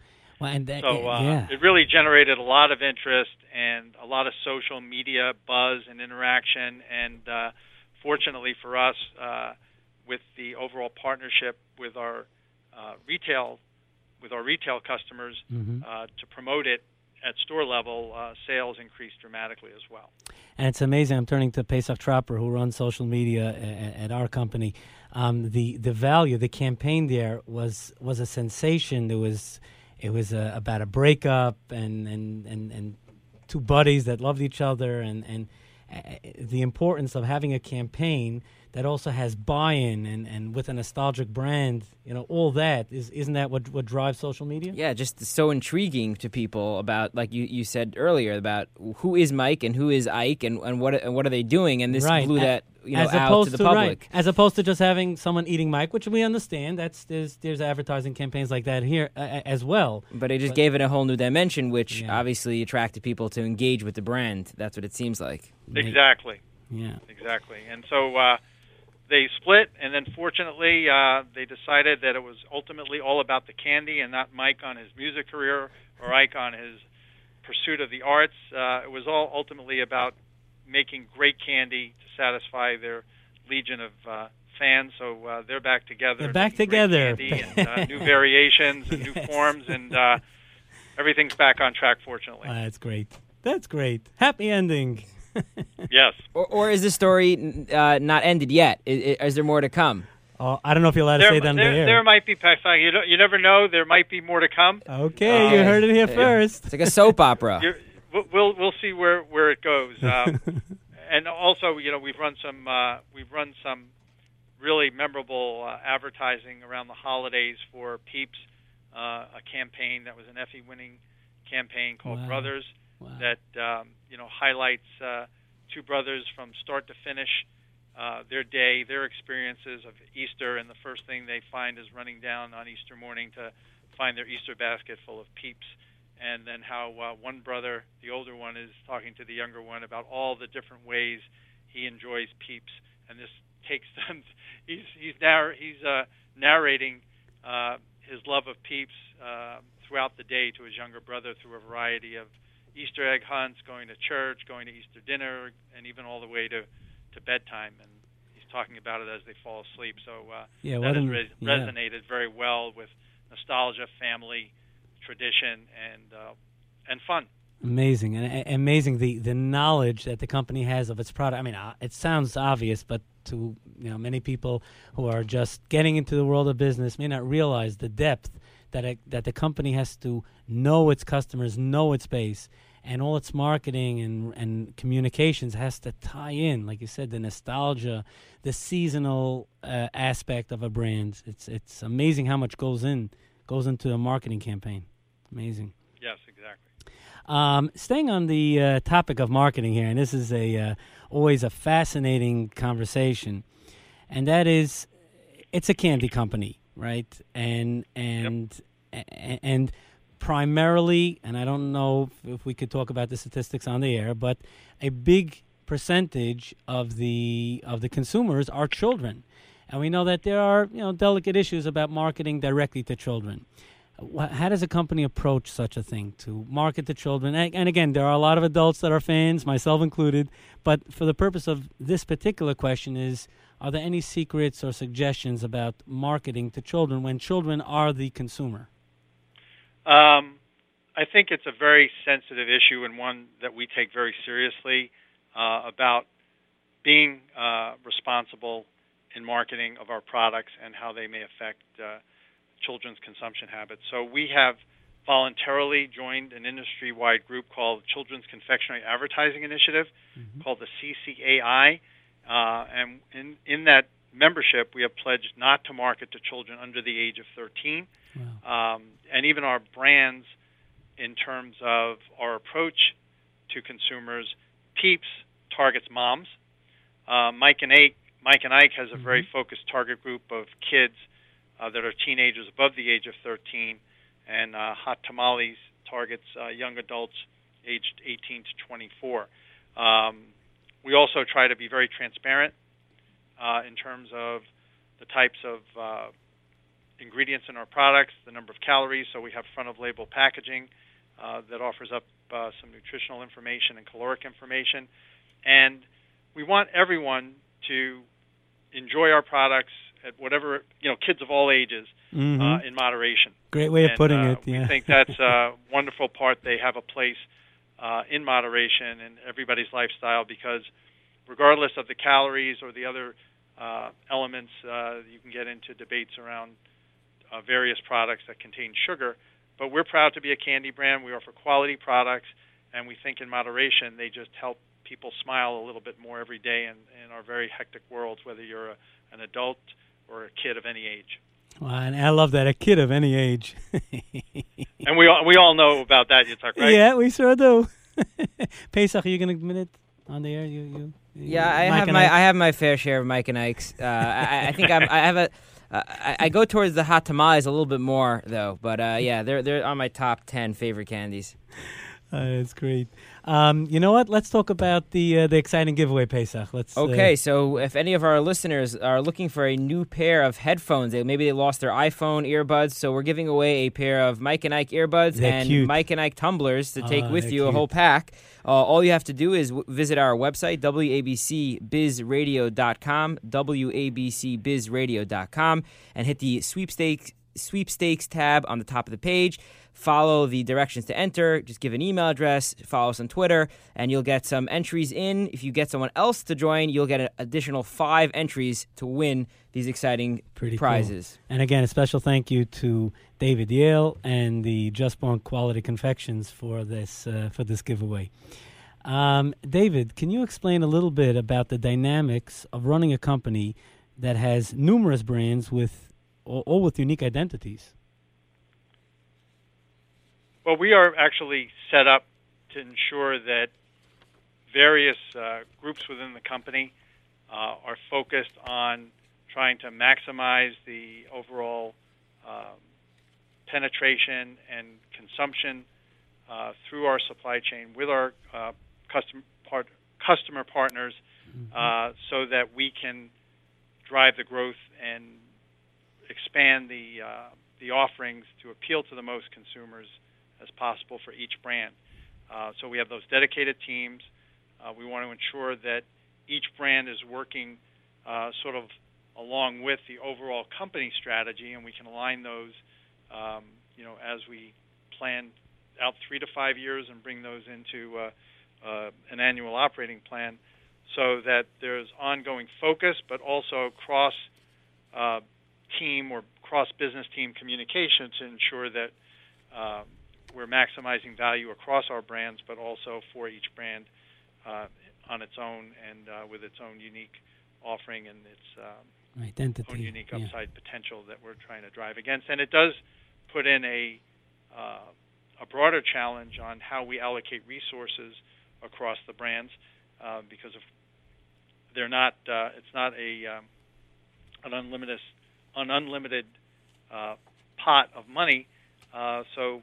Well, and that, so uh, yeah. it really generated a lot of interest and a lot of social media buzz and interaction. And uh, fortunately for us, uh, with the overall partnership with our uh, retail with our retail customers mm-hmm. uh, to promote it at store level, uh, sales increased dramatically as well. And it's amazing. I'm turning to Pesach Tropper, who runs social media at, at our company. Um, the the value, the campaign there was was a sensation. It was it was a, about a breakup and, and, and, and two buddies that loved each other, and and uh, the importance of having a campaign that also has buy-in and, and with a nostalgic brand, you know, all that is isn't that what what drives social media? Yeah, just so intriguing to people about, like you, you said earlier, about who is Mike and who is Ike and, and what and what are they doing, and this right. blew that you know as out opposed to the to, public. Right. As opposed to just having someone eating Mike, which we understand. That's there's there's advertising campaigns like that here uh, as well. But it just but, gave it a whole new dimension, which yeah. obviously attracted people to engage with the brand. That's what it seems like. Exactly. Yeah. Exactly. And so. Uh, They split, and then fortunately, uh, they decided that it was ultimately all about the candy and not Mike on his music career or Ike on his pursuit of the arts. Uh, it was all ultimately about making great candy to satisfy their legion of uh, fans. So uh, they're back together. They're back together. Candy and uh, new variations and new yes. forms, and uh, everything's back on track, fortunately. Uh, that's great. That's great. Happy ending. Yes. Or, or is the story uh, not ended yet? Is, is there more to come? Oh, I don't know if you're allowed to there, say that on there, the air. There might be, you, don't, you never know. There might be more to come. Okay, um, you heard it here first. It's like a soap opera. You're, we'll we'll see where, where it goes. Um, and also, you know, we've run some uh, we've run some really memorable uh, advertising around the holidays for Peeps, uh, a campaign that was an Effie winning campaign called wow. Brothers. Wow. That um, you know highlights uh, two brothers from start to finish, uh, their day, their experiences of Easter, and the first thing they find is running down on Easter morning to find their Easter basket full of Peeps, and then how uh, one brother, the older one, is talking to the younger one about all the different ways he enjoys Peeps, and this takes them. He's he's narr- he's uh, narrating uh, his love of Peeps uh, throughout the day to his younger brother through a variety of Easter egg hunts, going to church, going to Easter dinner, and even all the way to, to bedtime. And he's talking about it as they fall asleep. So uh, yeah, that has an, re- yeah. resonated very well with nostalgia, family, tradition, and uh, and fun. Amazing, and uh, amazing the, the knowledge that the company has of its product. I mean, uh, it sounds obvious, but to you know many people who are just getting into the world of business may not realize the depth that a, that the company has to know its customers, know its base, and all its marketing and and communications has to tie in, like you said, the nostalgia, the seasonal uh, aspect of a brand. It's it's amazing how much goes in goes into a marketing campaign. Amazing. Yes, exactly. Um, staying on the uh, topic of marketing here, and this is a uh, always a fascinating conversation, and that is, it's a candy company. Right, and and yep. and primarily, and I don't know if we could talk about the statistics on the air, but a big percentage of the of the consumers are children, and we know that there are you know delicate issues about marketing directly to children. How does a company approach such a thing to market to children? And, and again, there are a lot of adults that are fans, myself included. But for the purpose of this particular question is, are there any secrets or suggestions about marketing to children when children are the consumer? Um, I think it's a very sensitive issue and one that we take very seriously uh, about being uh, responsible in marketing of our products and how they may affect uh, children's consumption habits. So we have voluntarily joined an industry-wide group called Children's Confectionery Advertising Initiative, mm-hmm. called the C C A I. Uh, and in, in that membership, we have pledged not to market to children under the age of thirteen. Wow. Um, and even our brands, in terms of our approach to consumers, Peeps targets moms. Uh, Mike and Ike, Mike and Ike has a mm-hmm. very focused target group of kids uh, that are teenagers above the age of thirteen. And uh, Hot Tamales targets uh, young adults aged eighteen to twenty-four. Um, We also try to be very transparent uh, in terms of the types of uh, ingredients in our products, the number of calories, so we have front-of-label packaging uh, that offers up uh, some nutritional information and caloric information. And we want everyone to enjoy our products at whatever, you know, kids of all ages, mm-hmm. uh, in moderation. Great way of and, putting uh, it, yeah. We think that's a wonderful part. They have a place uh, in moderation in everybody's lifestyle, because regardless of the calories or the other uh, elements, uh, you can get into debates around uh, various products that contain sugar. But we're proud to be a candy brand. We offer quality products, and we think in moderation they just help people smile a little bit more every day in, in our very hectic world, whether you're a, an adult or a kid of any age. Wow, and I love that, a kid of any age. And we all, we all know about that, Yitzhak, right? Yeah, we sure do. Pesach, are you going to admit it on the air? You, you, yeah, I Mike have and my Ike? I have my fair share of Mike and Ike's. Uh, I, I think I'm, I have a. Uh, I, I go towards the hot tamales a little bit more though, but uh, yeah, they're they're on my top ten favorite candies. Uh, that's great. Um, you know what? Let's talk about the uh, the exciting giveaway, Pesach. Let's. Okay, Uh, so if any of our listeners are looking for a new pair of headphones, they, maybe they lost their iPhone earbuds, so we're giving away a pair of Mike and Ike earbuds They're and cute. Mike and Ike tumblers to take Ah, with they're you, a cute. whole pack. Uh, all you have to do is w- visit our website, w a b c biz radio dot com, w a b c biz radio dot com, and hit the sweepstakes sweepstakes tab on the top of the page. Follow the directions to enter. Just give an email address, follow us on Twitter, and you'll get some entries in. If you get someone else to join, you'll get an additional five entries to win these exciting Pretty prizes. cool. And again, a special thank you to David Yale and the Just Born Quality Confections for this uh, for this giveaway. Um, David, can you explain a little bit about the dynamics of running a company that has numerous brands with all, all with unique identities? Well, we are actually set up to ensure that various uh, groups within the company uh, are focused on trying to maximize the overall um, penetration and consumption uh, through our supply chain with our uh, custom part, customer partners, mm-hmm. uh, so that we can drive the growth and expand the uh, the offerings to appeal to the most consumers as possible for each brand. Uh, so we have those dedicated teams. Uh, we want to ensure that each brand is working uh, sort of along with the overall company strategy, and we can align those, um, you know, as we plan out three to five years and bring those into uh, uh, an annual operating plan, so that there's ongoing focus, but also cross uh, team or cross business team communication to ensure that um, we're maximizing value across our brands, but also for each brand uh, on its own and uh, with its own unique offering and its um, identity, own unique yeah. upside potential that we're trying to drive against. And it does put in a uh, a broader challenge on how we allocate resources across the brands, uh, because if they're not, uh, it's not a um, an unlimited an unlimited uh, pot of money. Uh, so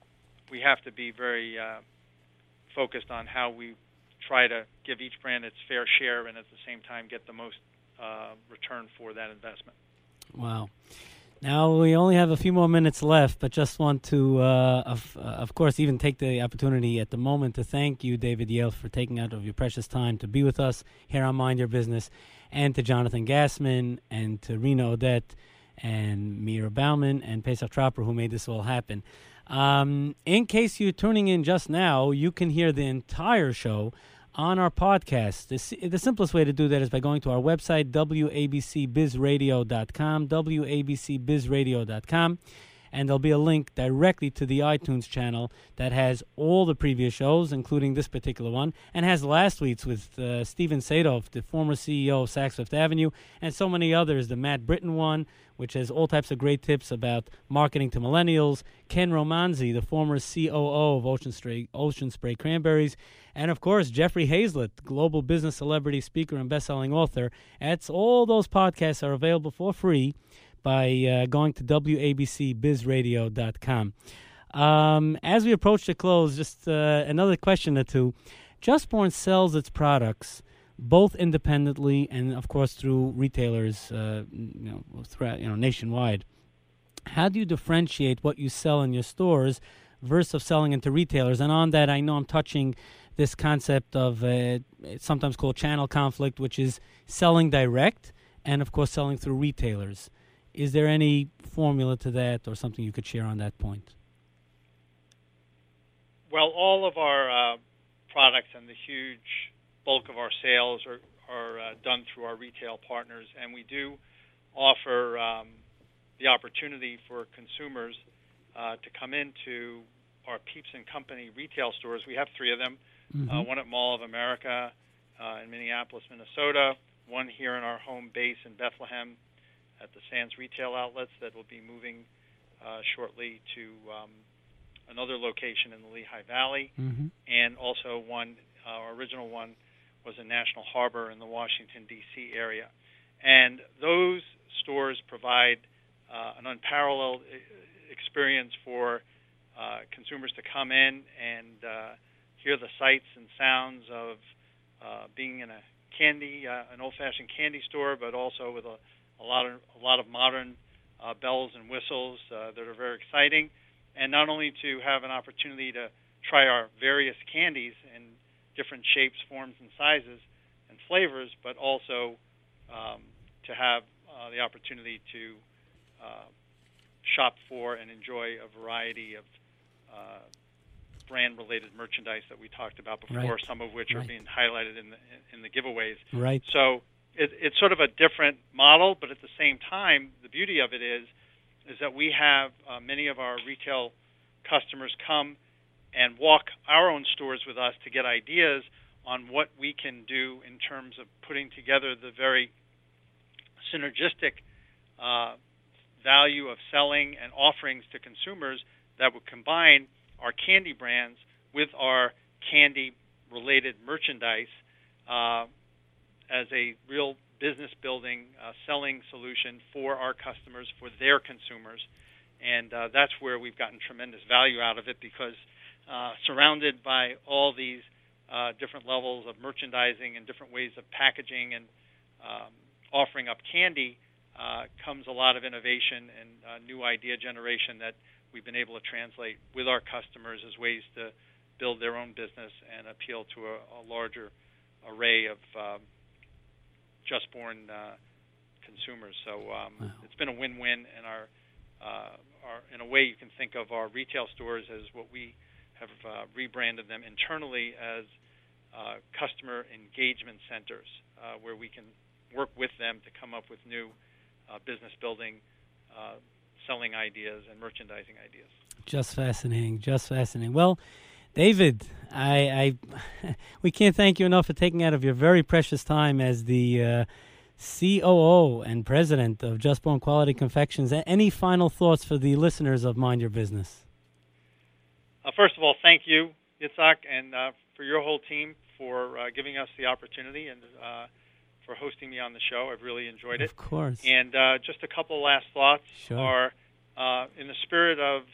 we have to be very uh, focused on how we try to give each brand its fair share and at the same time get the most uh, return for that investment. Wow. Now, we only have a few more minutes left, but just want to, uh, of, uh, of course, even take the opportunity at the moment to thank you, David Yale, for taking out of your precious time to be with us here on Mind Your Business, and to Jonathan Gassman, and to Rena Odette, and Mira Bauman, and Pesach Tropper, who made this all happen. Um, in case you're tuning in just now, you can hear the entire show on our podcast. The, the simplest way to do that is by going to our website, w a b c biz radio dot com, w a b c biz radio dot com, and there'll be a link directly to the iTunes channel that has all the previous shows, including this particular one, and has last week's with uh, Steven Sadoff, the former C E O of Saks Fifth Avenue, and so many others, the Matt Britton one, which has all types of great tips about marketing to millennials, Ken Romanzi, the former C O O of Ocean Spray, Ocean Spray Cranberries, and, of course, Jeffrey Hazlett, global business celebrity, speaker, and best-selling author. That's all those podcasts are available for free by uh, going to w a b c biz radio dot com. Um, as we approach the close, just uh, another question or two. Just Born sells its products both independently and, of course, through retailers, uh, you know, throughout, you know, nationwide. how do you differentiate what you sell in your stores versus selling into retailers? And on that, I know I'm touching this concept of uh, it's sometimes called channel conflict, which is selling direct and, of course, selling through retailers. Is there any formula to that or something you could share on that point? Well, all of our uh, products and the huge bulk of our sales are, are uh, done through our retail partners, and we do offer um, the opportunity for consumers uh, to come into our Peeps and Company retail stores. We have three of them, mm-hmm. uh, one at Mall of America uh, in Minneapolis, Minnesota, one here in our home base in Bethlehem at the Sands retail outlets that will be moving uh, shortly to um, another location in the Lehigh Valley, mm-hmm. and also one, uh, our original one was in National Harbor in the Washington, D C area. And those stores provide uh, an unparalleled experience for uh, consumers to come in and uh, hear the sights and sounds of uh, being in a candy, uh, an old-fashioned candy store, but also with a, a lot of a lot of modern uh, bells and whistles uh, that are very exciting. And not only to have an opportunity to try our various candies in different shapes, forms, and sizes and flavors, but also um, to have uh, the opportunity to uh, shop for and enjoy a variety of uh, brand-related merchandise that we talked about before, right. some of which right. are being highlighted in the in the giveaways. Right. So it, it's sort of a different model, but at the same time, the beauty of it is is that we have uh, many of our retail customers come and walk our own stores with us to get ideas on what we can do in terms of putting together the very synergistic uh, value of selling and offerings to consumers that would combine our candy brands with our candy-related merchandise uh, as a real business-building, uh, selling solution for our customers, for their consumers. And uh, that's where we've gotten tremendous value out of it, because uh, surrounded by all these uh, different levels of merchandising and different ways of packaging and um, offering up candy uh, comes a lot of innovation and uh, new idea generation that we've been able to translate with our customers as ways to build their own business and appeal to a, a larger array of um, just-born uh, consumers. So um, wow. It's been a win-win, and our, uh, our, in a way, you can think of our retail stores as what we have uh, rebranded them internally as uh, customer engagement centers, uh, where we can work with them to come up with new uh, business-building, uh, selling ideas and merchandising ideas. Just fascinating, just fascinating. Well, David, I, I we can't thank you enough for taking out of your very precious time as the uh, C O O and president of Just Born Quality Confections. Any final thoughts for the listeners of Mind Your Business? Uh, first of all, thank you, Yitzhak, and uh, for your whole team for uh, giving us the opportunity and uh, for hosting me on the show. I've really enjoyed it. Of course. And uh, just a couple of last thoughts sure. are, uh, in the spirit of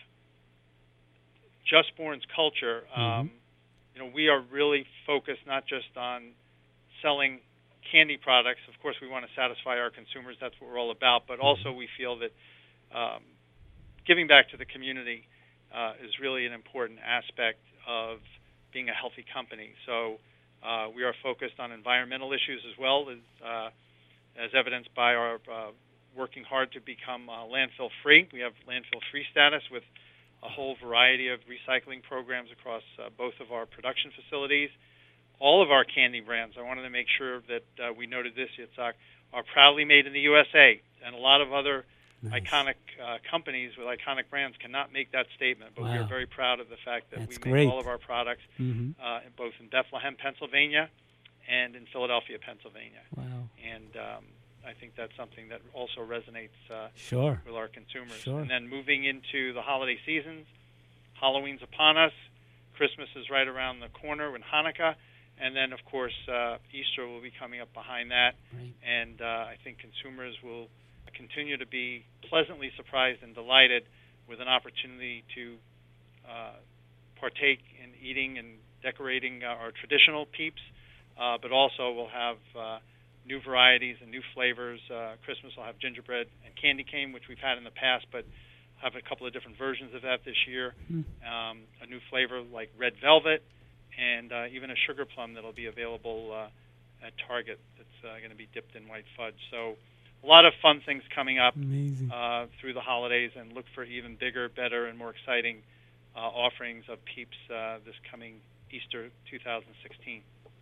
Just Born's culture, um, mm-hmm. you know, we are really focused not just on selling candy products. Of course, we want to satisfy our consumers. That's what we're all about. But also we feel that um, giving back to the community uh, is really an important aspect of being a healthy company. So uh, we are focused on environmental issues as well, as, uh, as evidenced by our uh, working hard to become uh, landfill-free. We have landfill-free status with a whole variety of recycling programs across uh, both of our production facilities. All of our candy brands, I wanted to make sure that uh, we noted this, Yitzhak, are proudly made in the U S A. And a lot of other nice. iconic uh, companies with iconic brands cannot make that statement. But wow. we are very proud of the fact that That's we great. make all of our products mm-hmm. uh, in both in Bethlehem, Pennsylvania, and in Philadelphia, Pennsylvania. Wow. And um, I think that's something that also resonates uh, sure. with our consumers. Sure. And then moving into the holiday seasons, Halloween's upon us, Christmas is right around the corner with Hanukkah, and then, of course, uh, Easter will be coming up behind that. Right. And uh, I think consumers will continue to be pleasantly surprised and delighted with an opportunity to uh, partake in eating and decorating our traditional Peeps, uh, but also we'll have uh, new varieties and new flavors. Uh, Christmas will have gingerbread and candy cane, which we've had in the past, but have a couple of different versions of that this year. Mm. Um, a new flavor like red velvet, and uh, even a sugar plum that'll be available uh, at Target that's uh, going to be dipped in white fudge. So a lot of fun things coming up uh, through the holidays, and look for even bigger, better, and more exciting uh, offerings of Peeps uh, this coming Easter two thousand sixteen.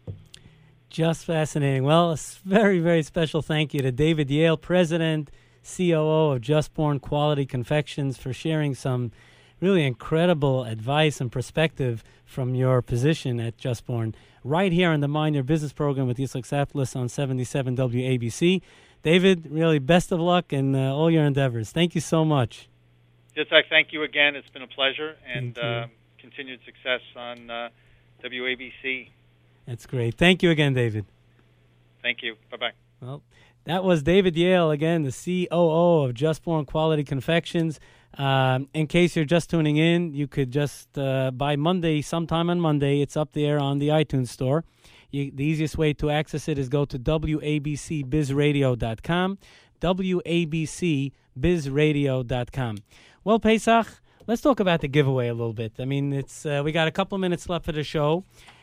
Just fascinating. Well, a very, very special thank you to David Yale, President, C O O of Just Born Quality Confections, for sharing some really incredible advice and perspective from your position at Just Born right here on the Mind Your Business program with Yitzhak Saplis on seventy-seven W A B C. David, really best of luck in uh, all your endeavors. Thank you so much. Yitzhak, thank you again. It's been a pleasure, and uh, continued success on uh, W A B C. That's great. Thank you again, David. Thank you. Bye-bye. Well, that was David Yale, again, the C O O of Just Born Quality Confections. Um, in case you're just tuning in, you could just, uh, by Monday, sometime on Monday, it's up there on the iTunes store. You, the easiest way to access it is go to W A B C biz radio dot com, W A B C biz radio dot com. Well, Pesach, let's talk about the giveaway a little bit. I mean, it's uh, we got a couple minutes left for the show.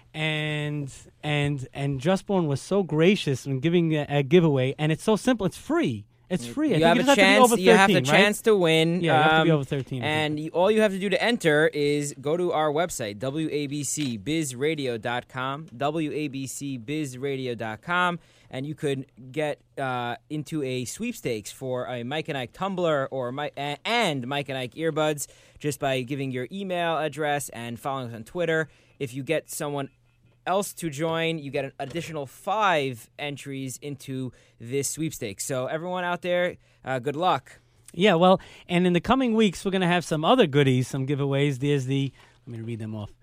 And and and Just Born was so gracious in giving a, a giveaway, and it's so simple. It's free. It's free. You I have think a you chance. Have to be over thirteen, you have the right? chance to win. Yeah, you have to be um, over thirteen. And you, all you have to do to enter is go to our website, W A B C biz radio dot com, W A B C biz radio dot com, and you could get uh, into a sweepstakes for a Mike and Ike tumbler or Mike, and Mike and Ike earbuds just by giving your email address and following us on Twitter. If you get someone else to join, you get an additional five entries into this sweepstakes. So everyone out there, uh, good luck. Yeah, well, and in the coming weeks, we're going to have some other goodies, some giveaways. There's the, let me read them off.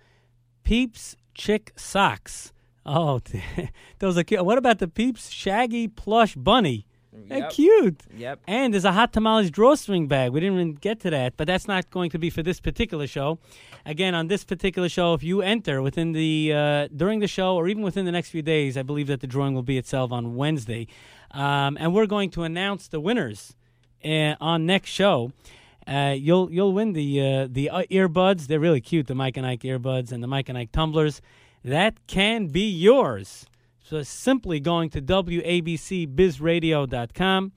Peeps Chick Socks. Oh, those are cute. What about the Peeps Shaggy Plush Bunny? They're Yep. cute. Yep. And there's a Hot Tamales drawstring bag. We didn't even get to that, but that's not going to be for this particular show. Again, on this particular show, if you enter within the uh, during the show or even within the next few days, I believe that the drawing will be itself on Wednesday. Um, and we're going to announce the winners uh, on next show. Uh, you'll you'll win the uh, the uh, earbuds. They're really cute, the Mike and Ike earbuds and the Mike and Ike tumblers. That can be yours. So simply going to W A B C biz radio dot com,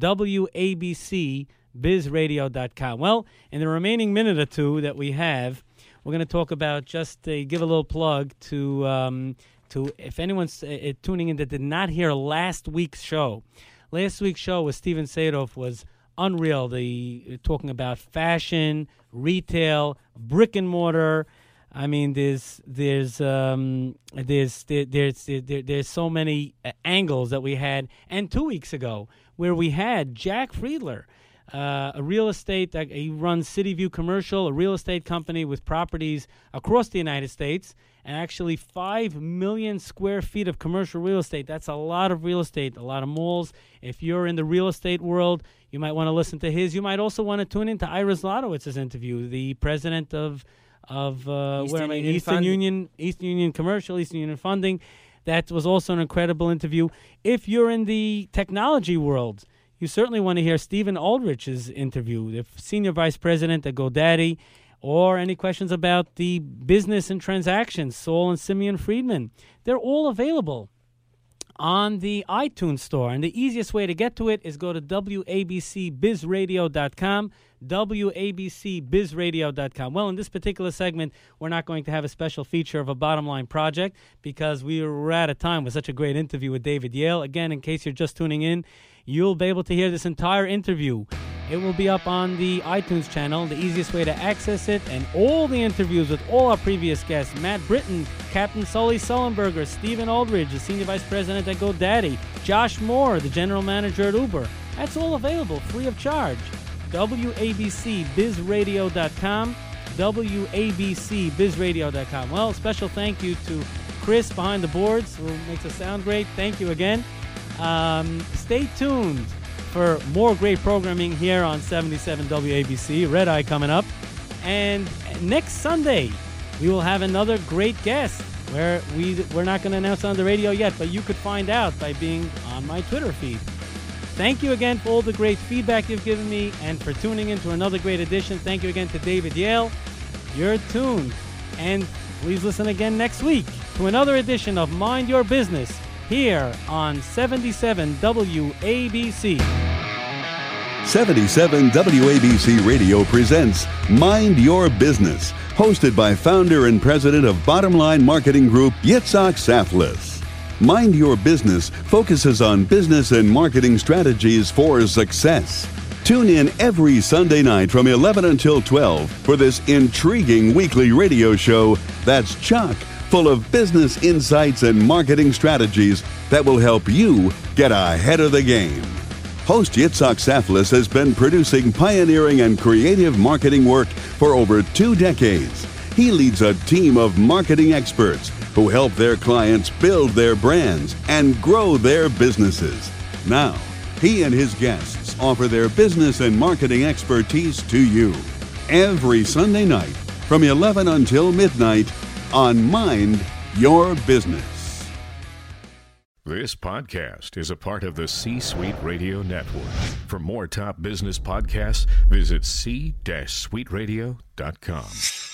W A B C biz radio dot com. Well, in the remaining minute or two that we have, we're going to talk about, just uh, give a little plug to, um, to if anyone's uh, tuning in that did not hear last week's show. Last week's show with Steven Sadoff was unreal. The uh, talking about fashion, retail, brick and mortar. I mean, there's there's um, there's there, there's there, there's so many uh, angles that we had, and two weeks ago where we had Jack Friedler, uh, a real estate. Uh, he runs City View Commercial, a real estate company with properties across the United States, and actually five million square feet of commercial real estate. That's a lot of real estate, a lot of malls. If you're in the real estate world, you might want to listen to his. You might also want to tune into Ira Zlotowitz's interview, the president of. Of uh, Eastern where am I? Union Eastern Fund. Union, Eastern Union Commercial, Eastern Union Funding. That was also an incredible interview. If you're in the technology world, you certainly want to hear Stephen Aldrich's interview, the senior vice president at GoDaddy, or any questions about the business and transactions, Saul and Simeon Friedman. They're all available on the iTunes store, and the easiest way to get to it is go to W A B C biz radio dot com, W A B C biz radio dot com. Well, in this particular segment, we're not going to have a special feature of a bottom line project because we were out of time with such a great interview with David Yale. Again, in case you're just tuning in, you'll be able to hear this entire interview. It will be up on the iTunes channel, the easiest way to access it, and all the interviews with all our previous guests, Matt Britton, Captain Sully Sullenberger, Stephen Aldridge, the Senior Vice President at GoDaddy, Josh Moore, the General Manager at Uber. That's all available, free of charge. W A B C biz radio dot com, W A B C biz radio dot com. Well, special thank you to Chris behind the boards, who makes us sound great. Thank you again. Um, stay tuned for more great programming here on seventy-seven W A B C. Red Eye coming up. And next Sunday, we will have another great guest where we, we're not going to announce on the radio yet, but you could find out by being on my Twitter feed. Thank you again for all the great feedback you've given me and for tuning in to another great edition. Thank you again to David Yale. You're tuned. And please listen again next week to another edition of Mind Your Business here on seventy-seven W A B C. seventy-seven W A B C Radio presents Mind Your Business, hosted by founder and president of Bottom Line Marketing Group, Yitzhak Saflis. Mind Your Business focuses on business and marketing strategies for success. Tune in every Sunday night from eleven until twelve for this intriguing weekly radio show that's chock full of business insights and marketing strategies that will help you get ahead of the game. Host Yitzhak Saflis has been producing pioneering and creative marketing work for over two decades. He leads a team of marketing experts who help their clients build their brands and grow their businesses. Now, he and his guests offer their business and marketing expertise to you every Sunday night from eleven until midnight on Mind Your Business. This podcast is a part of the C-Suite Radio Network. For more top business podcasts, visit c suite radio dot com.